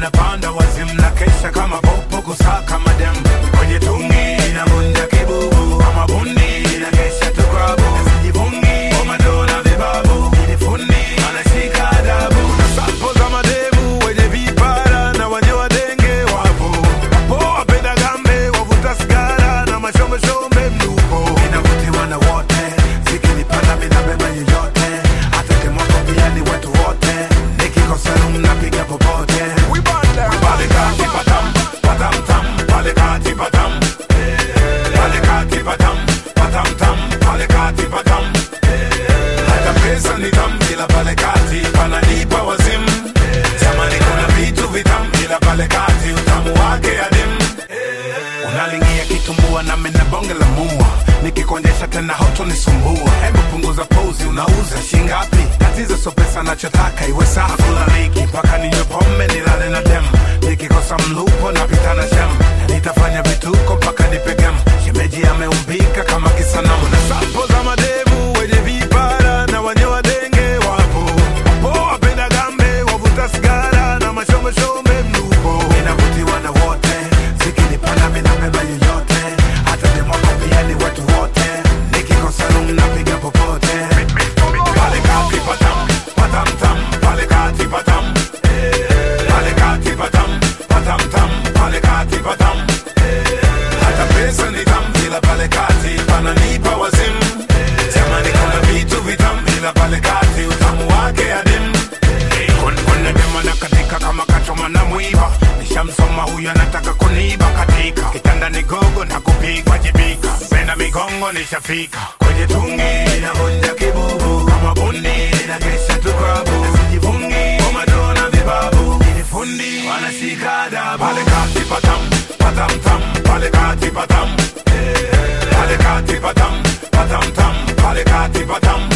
anapanda wazimu na kesha kama popo kusaka madem. Kwenye tungi na munda kibubu kama bundi na kesha tukrabu. Sijivungi omadona vibabu kinifundi anashika adabu. Na sapo za madevu wenye vipara na wanyewa denge wapo. Wapo wapenda gambe wavuta sigara na mashombe shombe mnuko. Inavutiwa na wote zikinipanda minabeba yoyote. Hata kimwako pia ni wetu wote. Nikikosa mnapiga popote. Palekati patam, patam tam, palekati patam. Palekati patam, patam tam, palekati patam. Hata pesa ni tam ila palekati pananipa wazimu. Jamani kuna vitu vitam ila palekati utamu wake adim. Unalingia kitumbua na mina bonge la mua. Nikikonjesha tena hoto nisumbua. Hebu punguza pose unauza shingapi. Tatizo so pesa nachotaka iwe safi. Kula liki mpaka ninywe pombe nilale na dem. Nikikosa mlupo napita na shem. Nitafanya vituko mpaka nipegem. Shemeji ameumbika kama kisanamu. Na sapo za madevu wenye vipara na wanyewa denge wapo. Wapo wapenda gambe wavuta sigara na mashombe shombe mnuko. Inavutiwa na wote zikinipanda minabeba yoyote. Hata demwako pia ni watu wote. Nikikosa napiga popote. Palekati patam, patam tam, palekati patam. Palekati patam, patam tam, palekati patam. Hata pesa ni tam ila palekati pananipa wazimu. Jamani kuna vitu vitam ila palekati utamu wake adim. Kuna dema na katika kama kachoma na mwiba. Nishamsoma huyu anataka kuniba katika. Kitanda ni gogo na kupigwa jibika. Penda migongo nishafika. Kwenye tungi na honja kibubu kama bundi na kesha tukrabu. Sijivungi omadona vibabu kinifundi wanashika adabu. Palekati patam, patam tam, palekati patam. Palekati patam, patam tam, palekati patam.